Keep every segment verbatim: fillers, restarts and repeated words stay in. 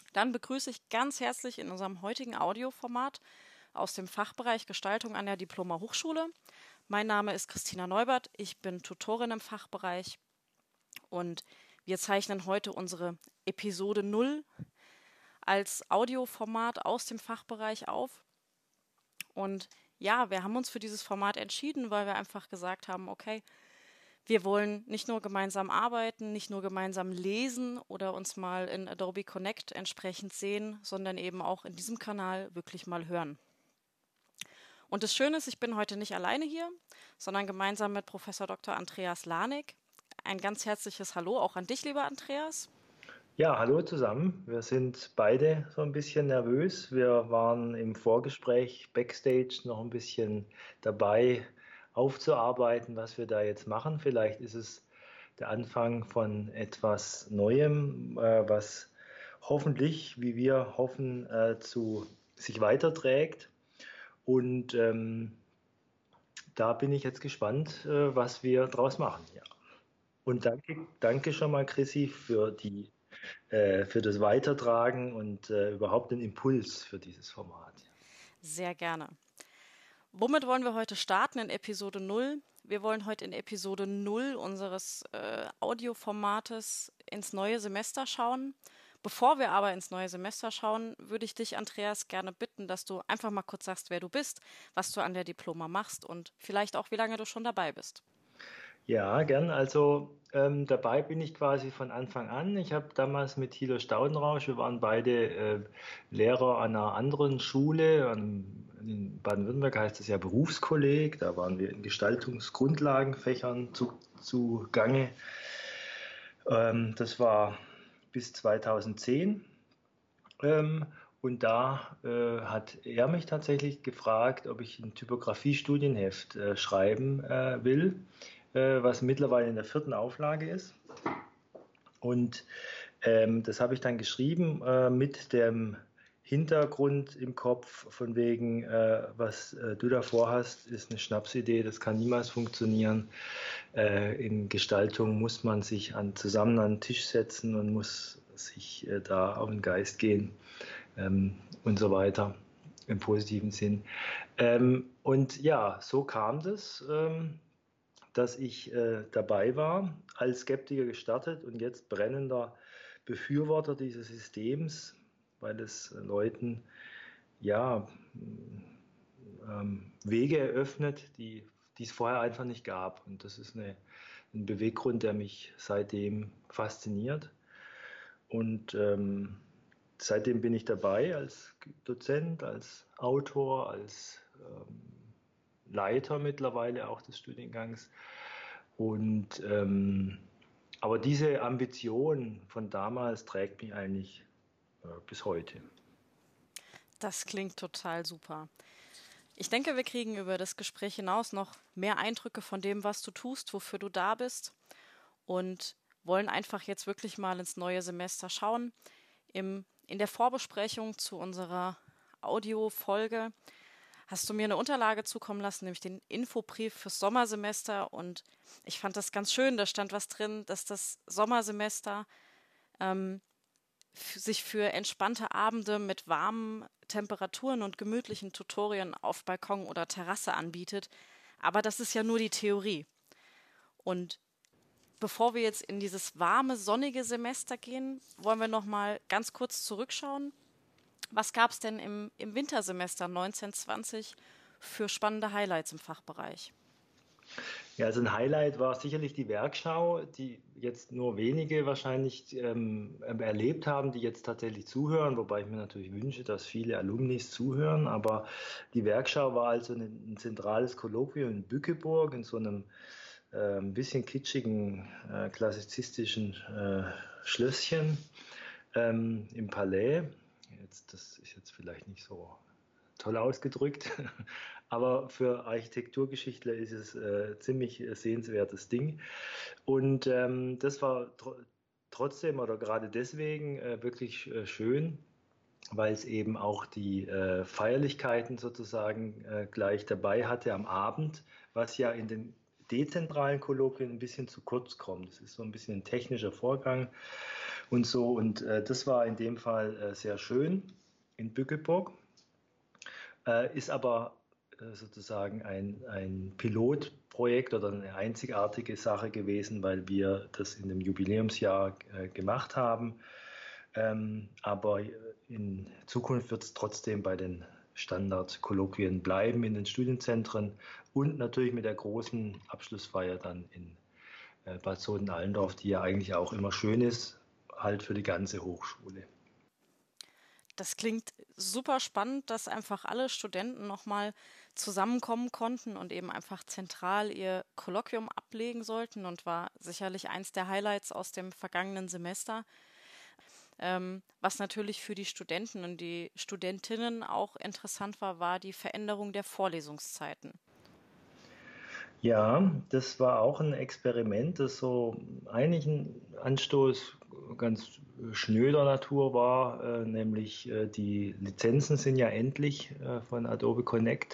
Dann begrüße ich ganz herzlich in unserem heutigen Audioformat aus dem Fachbereich Gestaltung an der Diploma Hochschule. Mein Name ist Christina Neubert, ich bin Tutorin im Fachbereich und wir zeichnen heute unsere Episode null als Audioformat aus dem Fachbereich auf. Und ja, wir haben uns für dieses Format entschieden, weil wir einfach gesagt haben, okay, wir wollen nicht nur gemeinsam arbeiten, nicht nur gemeinsam lesen oder uns mal in Adobe Connect entsprechend sehen, sondern eben auch in diesem Kanal wirklich mal hören. Und das Schöne ist, ich bin heute nicht alleine hier, sondern gemeinsam mit Professor Doktor Andreas Lanig. Ein ganz herzliches Hallo auch an dich, lieber Andreas. Ja, hallo zusammen. Wir sind beide so ein bisschen nervös. Wir waren im Vorgespräch backstage noch ein bisschen dabei, aufzuarbeiten, was wir da jetzt machen. Vielleicht ist es der Anfang von etwas Neuem, äh, was hoffentlich, wie wir hoffen, äh, zu sich weiterträgt. Und ähm, da bin ich jetzt gespannt, äh, was wir draus machen. Ja. Und danke, danke schon mal, Chrissy, für die äh, für das Weitertragen und äh, überhaupt den Impuls für dieses Format. Sehr gerne. Womit wollen wir heute starten in Episode null? Wir wollen heute in Episode null unseres äh, Audioformates ins neue Semester schauen. Bevor wir aber ins neue Semester schauen, würde ich dich, Andreas, gerne bitten, dass du einfach mal kurz sagst, wer du bist, was du an der Diploma machst und vielleicht auch, wie lange du schon dabei bist. Ja, gern. Also ähm, dabei bin ich quasi von Anfang an. Ich habe damals mit Thilo Staudenrausch, wir waren beide äh, Lehrer an einer anderen Schule. An, in Baden-Württemberg heißt es ja Berufskolleg. Da waren wir in Gestaltungsgrundlagenfächern zu, zu Gange. Ähm, das war bis zweitausendzehn. Ähm, und da äh, hat er mich tatsächlich gefragt, ob ich ein Typografie-Studienheft äh, schreiben äh, will, äh, was mittlerweile in der vierten Auflage ist. Und ähm, das habe ich dann geschrieben äh, mit dem Hintergrund im Kopf, von wegen, äh, was äh, du da vorhast, ist eine Schnapsidee, das kann niemals funktionieren. Äh, in Gestaltung muss man sich an, zusammen an den Tisch setzen und muss sich äh, da auf den Geist gehen ähm, und so weiter im positiven Sinn. Ähm, und ja, so kam das. Ähm, dass ich äh, dabei war, als Skeptiker gestartet und jetzt brennender Befürworter dieses Systems, weil es äh, Leuten ja ähm, Wege eröffnet, die, die es vorher einfach nicht gab. Und das ist eine, ein Beweggrund, der mich seitdem fasziniert. Und ähm, seitdem bin ich dabei als Dozent, als Autor, als ähm, Leiter mittlerweile auch des Studiengangs. Und ähm, aber diese Ambition von damals trägt mich eigentlich äh, bis heute. Das klingt total super. Ich denke, wir kriegen über das Gespräch hinaus noch mehr Eindrücke von dem, was du tust, wofür du da bist und wollen einfach jetzt wirklich mal ins neue Semester schauen. Im, in der Vorbesprechung zu unserer Audiofolge hast du mir eine Unterlage zukommen lassen, nämlich den Infobrief fürs Sommersemester. Und ich fand das ganz schön. Da stand was drin, dass das Sommersemester ähm, sich für entspannte Abende mit warmen Temperaturen und gemütlichen Tutorien auf Balkon oder Terrasse anbietet. Aber das ist ja nur die Theorie. Und bevor wir jetzt in dieses warme, sonnige Semester gehen, wollen wir noch mal ganz kurz zurückschauen. Was gab es denn im, im Wintersemester neunzehn zwanzig für spannende Highlights im Fachbereich? Ja, also ein Highlight war sicherlich die Werkschau, die jetzt nur wenige wahrscheinlich ähm, erlebt haben, die jetzt tatsächlich zuhören, wobei ich mir natürlich wünsche, dass viele Alumnis zuhören. Aber die Werkschau war also ein, ein zentrales Kolloquium in Bückeburg, in so einem äh, ein bisschen kitschigen, äh, klassizistischen äh, Schlösschen ähm, im Palais. Jetzt, das ist jetzt vielleicht nicht so toll ausgedrückt, aber für Architekturgeschichtler ist es äh, ziemlich äh, sehenswertes Ding. Und ähm, das war tr trotzdem oder gerade deswegen äh, wirklich äh, schön, weil es eben auch die äh, Feierlichkeiten sozusagen äh, gleich dabei hatte am Abend, was ja in den dezentralen Kolloquien ein bisschen zu kurz kommt. Das ist so ein bisschen ein technischer Vorgang und so. Und äh, das war in dem Fall äh, sehr schön in Bückeburg, äh, ist aber äh, sozusagen ein, ein Pilotprojekt oder eine einzigartige Sache gewesen, weil wir das in dem Jubiläumsjahr äh, gemacht haben. Ähm, aber in Zukunft wird es trotzdem bei den Standardkolloquien bleiben in den Studienzentren und natürlich mit der großen Abschlussfeier dann in äh, Bad Soden-Allendorf, die ja eigentlich auch immer schön ist, halt für die ganze Hochschule. Das klingt super spannend, dass einfach alle Studenten nochmal zusammenkommen konnten und eben einfach zentral ihr Kolloquium ablegen sollten und war sicherlich eins der Highlights aus dem vergangenen Semester. Ähm, was natürlich für die Studenten und die Studentinnen auch interessant war, war die Veränderung der Vorlesungszeiten. Ja, das war auch ein Experiment, das so eigentlich ein Anstoß ganz schnöder Natur war, äh, nämlich äh, die Lizenzen sind ja endlich äh, von Adobe Connect.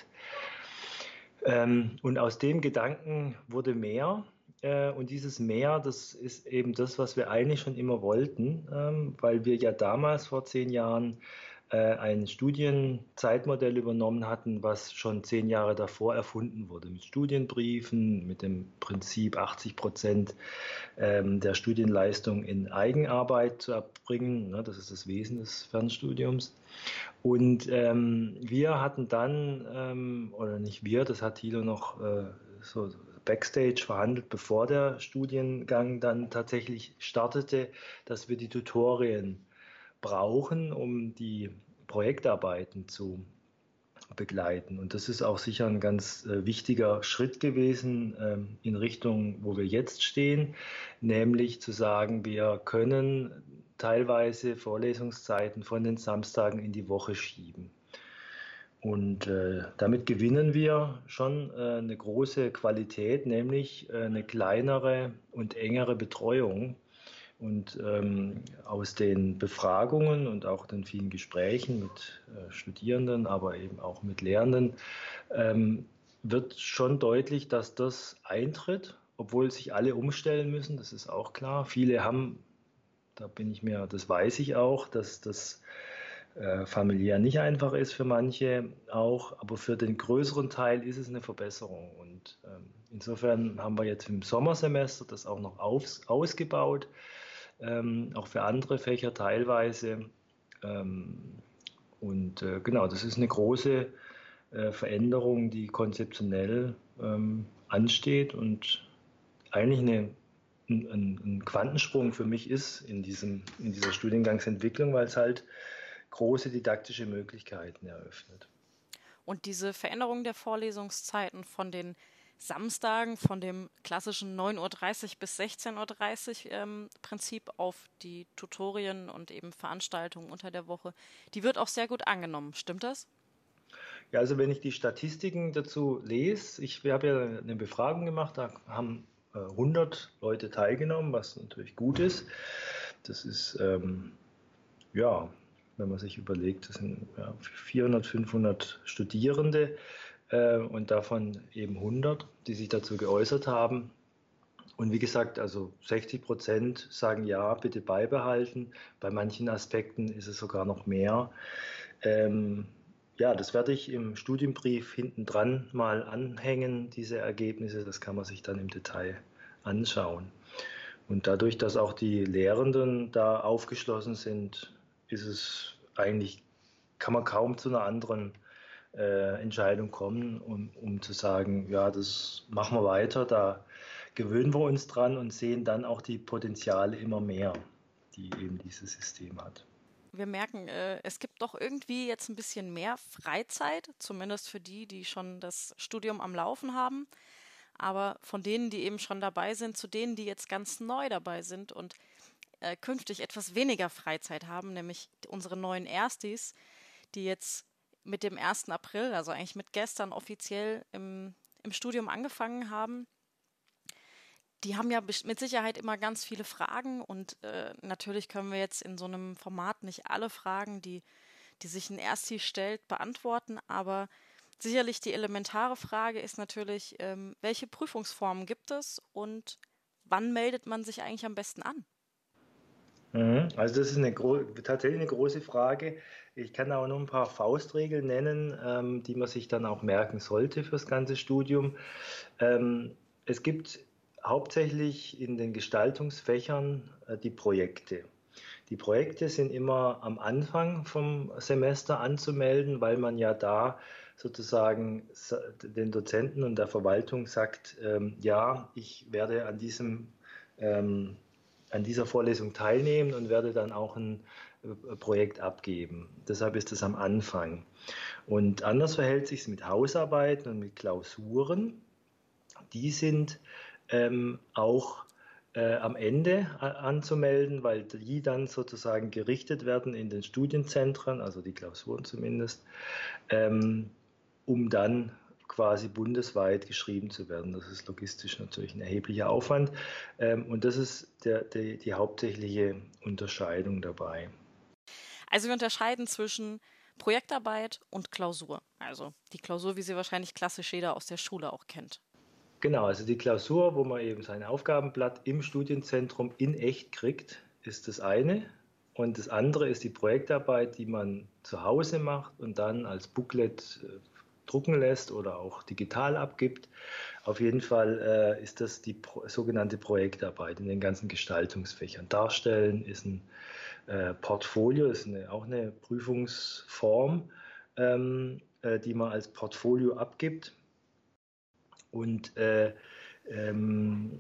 Ähm, und aus dem Gedanken wurde mehr. Äh, und dieses Mehr, das ist eben das, was wir eigentlich schon immer wollten, ähm, weil wir ja damals vor zehn Jahren äh, ein Studienzeitmodell übernommen hatten, was schon zehn Jahre davor erfunden wurde, mit Studienbriefen, mit dem Prinzip achtzig Prozent ähm, der Studienleistung in Eigenarbeit zu erbringen. Ne, das ist das Wesen des Fernstudiums. Und ähm, wir hatten dann, ähm, oder nicht wir, das hat Thilo noch äh, so Backstage verhandelt, bevor der Studiengang dann tatsächlich startete, dass wir die Tutorien brauchen, um die Projektarbeiten zu begleiten. Und das ist auch sicher ein ganz äh, wichtiger Schritt gewesen ähm, in Richtung, wo wir jetzt stehen, nämlich zu sagen, wir können teilweise Vorlesungszeiten von den Samstagen in die Woche schieben. Und äh, damit gewinnen wir schon äh, eine große Qualität, nämlich äh, eine kleinere und engere Betreuung. Und ähm, aus den Befragungen und auch den vielen Gesprächen mit äh, Studierenden, aber eben auch mit Lehrenden, ähm, wird schon deutlich, dass das eintritt, obwohl sich alle umstellen müssen, das ist auch klar. Viele haben, da bin ich mir, das weiß ich auch, dass das äh, familiär nicht einfach ist für manche auch, aber für den größeren Teil ist es eine Verbesserung. Und ähm, insofern haben wir jetzt im Sommersemester das auch noch aufs, ausgebaut, ähm, auch für andere Fächer teilweise. Ähm, und äh, genau, das ist eine große äh, Veränderung, die konzeptionell ähm, ansteht und eigentlich eine, ein, ein Quantensprung für mich ist in, diesem, in dieser Studiengangsentwicklung, weil es halt große didaktische Möglichkeiten eröffnet. Und diese Veränderung der Vorlesungszeiten von den Samstagen, von dem klassischen neun Uhr dreißig bis sechzehn Uhr dreißig ähm, Prinzip auf die Tutorien und eben Veranstaltungen unter der Woche, die wird auch sehr gut angenommen. Stimmt das? Ja, also wenn ich die Statistiken dazu lese, ich habe ja eine Befragung gemacht, da haben äh, hundert Leute teilgenommen, was natürlich gut ist. Das ist, ähm, ja, wenn man sich überlegt, das sind ja, vierhundert, fünfhundert Studierende äh, und davon eben hundert, die sich dazu geäußert haben. Und wie gesagt, also sechzig Prozent sagen ja, bitte beibehalten. Bei manchen Aspekten ist es sogar noch mehr. Ähm, ja, das werde ich im Studienbrief hinten dran mal anhängen, diese Ergebnisse. Das kann man sich dann im Detail anschauen. Und dadurch, dass auch die Lehrenden da aufgeschlossen sind, ist es eigentlich, kann man kaum zu einer anderen äh, Entscheidung kommen, um, um zu sagen, ja, das machen wir weiter, da gewöhnen wir uns dran und sehen dann auch die Potenziale immer mehr, die eben dieses System hat. Wir merken, äh, es gibt doch irgendwie jetzt ein bisschen mehr Freizeit, zumindest für die, die schon das Studium am Laufen haben. Aber von denen, die eben schon dabei sind, zu denen, die jetzt ganz neu dabei sind und äh, künftig etwas weniger Freizeit haben, nämlich unsere neuen Erstis, die jetzt mit dem ersten April, also eigentlich mit gestern offiziell im, im Studium angefangen haben. Die haben ja mit Sicherheit immer ganz viele Fragen und äh, natürlich können wir jetzt in so einem Format nicht alle Fragen, die, die sich ein Ersti stellt, beantworten, aber sicherlich die elementare Frage ist natürlich, ähm, welche Prüfungsformen gibt es und wann meldet man sich eigentlich am besten an? Mhm. Also das ist eine gro tatsächlich eine große Frage. Ich kann auch noch ein paar Faustregeln nennen, ähm, die man sich dann auch merken sollte fürs ganze Studium. Ähm, Es gibt hauptsächlich in den Gestaltungsfächern äh, die Projekte. Die Projekte sind immer am Anfang vom Semester anzumelden, weil man ja da sozusagen den Dozenten und der Verwaltung sagt, ähm, ja, ich werde an diesem ähm, an dieser Vorlesung teilnehmen und werde dann auch ein äh, Projekt abgeben. Deshalb ist es am Anfang. Und anders verhält sich es mit Hausarbeiten und mit Klausuren. Die sind ähm, auch äh, am Ende anzumelden, weil die dann sozusagen gerichtet werden in den Studienzentren, also die Klausuren zumindest, ähm, um dann quasi bundesweit geschrieben zu werden. Das ist logistisch natürlich ein erheblicher Aufwand, ähm, und das ist der, die, die hauptsächliche Unterscheidung dabei. Also wir unterscheiden zwischen Projektarbeit und Klausur. Also die Klausur, wie sie wahrscheinlich klassisch jeder aus der Schule auch kennt. Genau, also die Klausur, wo man eben sein Aufgabenblatt im Studienzentrum in echt kriegt, ist das eine. Und das andere ist die Projektarbeit, die man zu Hause macht und dann als Booklet äh, drucken lässt oder auch digital abgibt. Auf jeden Fall äh, ist das die pro sogenannte Projektarbeit in den ganzen Gestaltungsfächern. Darstellen ist ein äh, Portfolio, ist eine, auch eine Prüfungsform, ähm, äh, die man als Portfolio abgibt. Und äh, ähm,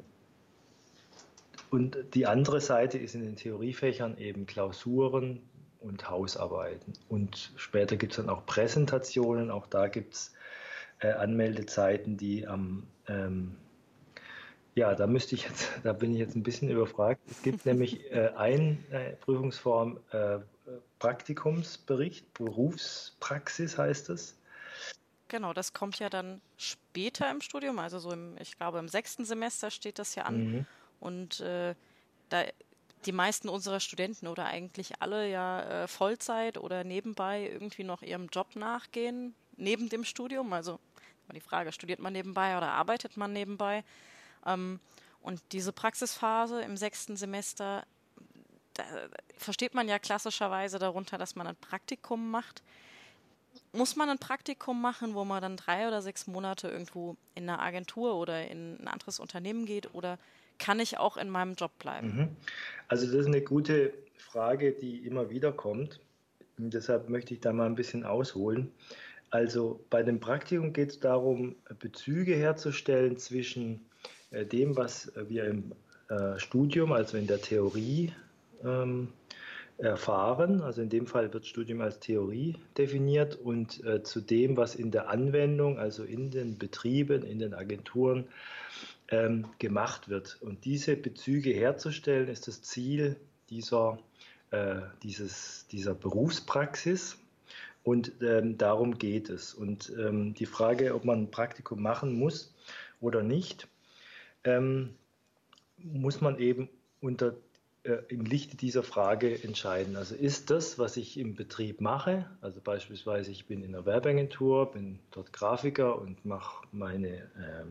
und die andere Seite ist in den Theoriefächern eben Klausuren und Hausarbeiten. Und später gibt es dann auch Präsentationen, auch da gibt es äh, Anmeldezeiten, die am, ähm, ja, da müsste ich jetzt, da bin ich jetzt ein bisschen überfragt. Es gibt nämlich äh, eine äh, Prüfungsform, äh, Praktikumsbericht, Berufspraxis heißt es. Genau, das kommt ja dann später im Studium, also so im, ich glaube, im sechsten Semester steht das ja an. Mhm. Und äh, da die meisten unserer Studenten oder eigentlich alle ja äh, Vollzeit oder nebenbei irgendwie noch ihrem Job nachgehen, neben dem Studium. Also immer die Frage, studiert man nebenbei oder arbeitet man nebenbei? Ähm, und diese Praxisphase im sechsten Semester, da versteht man ja klassischerweise darunter, dass man ein Praktikum macht. Muss man ein Praktikum machen, wo man dann drei oder sechs Monate irgendwo in einer Agentur oder in ein anderes Unternehmen geht, oder kann ich auch in meinem Job bleiben? Mhm. Also das ist eine gute Frage, die immer wieder kommt. Und deshalb möchte ich da mal ein bisschen ausholen. Also bei dem Praktikum geht es darum, Bezüge herzustellen zwischen äh, dem, was wir im äh, Studium, also in der Theorie, ähm, erfahren. Also in dem Fall wird Studium als Theorie definiert und äh, zu dem, was in der Anwendung, also in den Betrieben, in den Agenturen ähm, gemacht wird. Und diese Bezüge herzustellen, ist das Ziel dieser, äh, dieses, dieser Berufspraxis. Und ähm, darum geht es. Und ähm, die Frage, ob man ein Praktikum machen muss oder nicht, ähm, muss man eben unter, äh, im Lichte dieser Frage entscheiden. Also ist das, was ich im Betrieb mache, also beispielsweise ich bin in einer Werbeagentur, bin dort Grafiker und mache meine äh,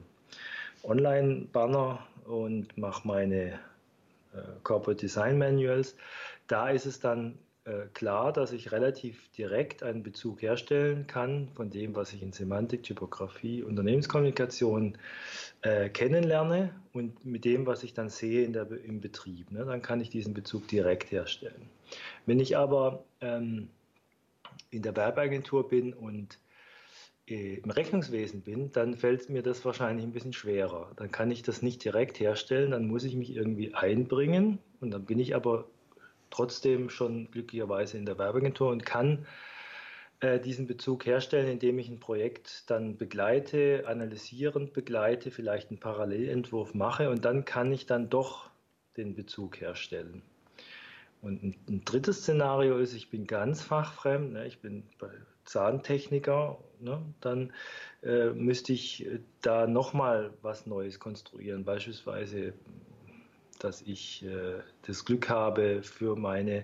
Online-Banner und mache meine äh, Corporate Design Manuals. Da ist es dann äh, klar, dass ich relativ direkt einen Bezug herstellen kann von dem, was ich in Semantik, Typografie, Unternehmenskommunikation äh, kennenlerne und mit dem, was ich dann sehe in der, im Betrieb. Ne, dann kann ich diesen Bezug direkt herstellen. Wenn ich aber ähm, in der Werbeagentur bin und äh, im Rechnungswesen bin, dann fällt mir das wahrscheinlich ein bisschen schwerer. Dann kann ich das nicht direkt herstellen, dann muss ich mich irgendwie einbringen und dann bin ich aber trotzdem schon glücklicherweise in der Werbeagentur und kann äh, diesen Bezug herstellen, indem ich ein Projekt dann begleite, analysierend begleite, vielleicht einen Parallelentwurf mache und dann kann ich dann doch den Bezug herstellen. Und ein, ein drittes Szenario ist, ich bin ganz fachfremd, ne, ich bin Zahntechniker, ne, dann äh, müsste ich äh, da nochmal was Neues konstruieren. Beispielsweise, dass ich äh, das Glück habe, für meine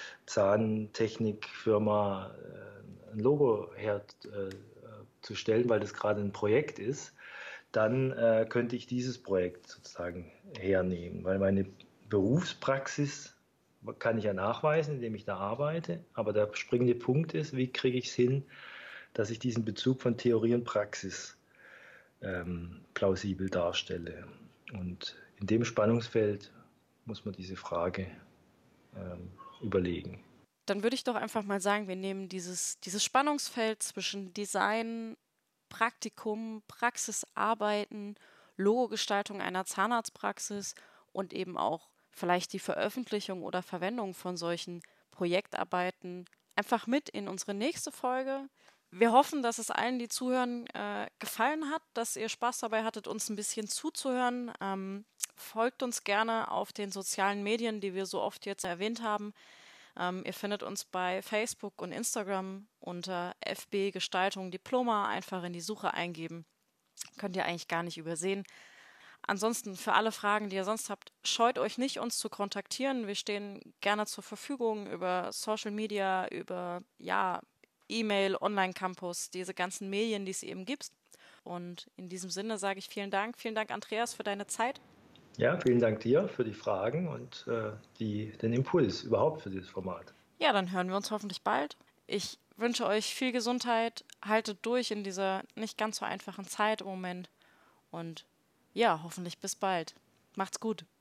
Zahntechnikfirma äh, ein Logo herzustellen, äh, weil das gerade ein Projekt ist. Dann äh, könnte ich dieses Projekt sozusagen hernehmen, weil meine Berufspraxis kann ich ja nachweisen, indem ich da arbeite. Aber der springende Punkt ist, wie kriege ich es hin, dass ich diesen Bezug von Theorie und Praxis ähm, plausibel darstelle. Und in dem Spannungsfeld muss man diese Frage ähm, überlegen. Dann würde ich doch einfach mal sagen, wir nehmen dieses, dieses Spannungsfeld zwischen Design, Praktikum, Praxisarbeiten, Logogestaltung einer Zahnarztpraxis und eben auch vielleicht die Veröffentlichung oder Verwendung von solchen Projektarbeiten einfach mit in unsere nächste Folge. Wir hoffen, dass es allen, die zuhören, äh, gefallen hat, dass ihr Spaß dabei hattet, uns ein bisschen zuzuhören. Ähm, folgt uns gerne auf den sozialen Medien, die wir so oft jetzt erwähnt haben. Ähm, ihr findet uns bei Facebook und Instagram unter F B Gestaltung Diploma. Einfach in die Suche eingeben. Könnt ihr eigentlich gar nicht übersehen. Ansonsten für alle Fragen, die ihr sonst habt, scheut euch nicht, uns zu kontaktieren. Wir stehen gerne zur Verfügung über Social Media, über ja, E-Mail, Online-Campus, diese ganzen Medien, die es eben gibt. Und in diesem Sinne sage ich vielen Dank. Vielen Dank, Andreas, für deine Zeit. Ja, vielen Dank dir für die Fragen und äh, die, den Impuls überhaupt für dieses Format. Ja, dann hören wir uns hoffentlich bald. Ich wünsche euch viel Gesundheit, haltet durch in dieser nicht ganz so einfachen Zeit im Moment und ja, hoffentlich bis bald. Macht's gut.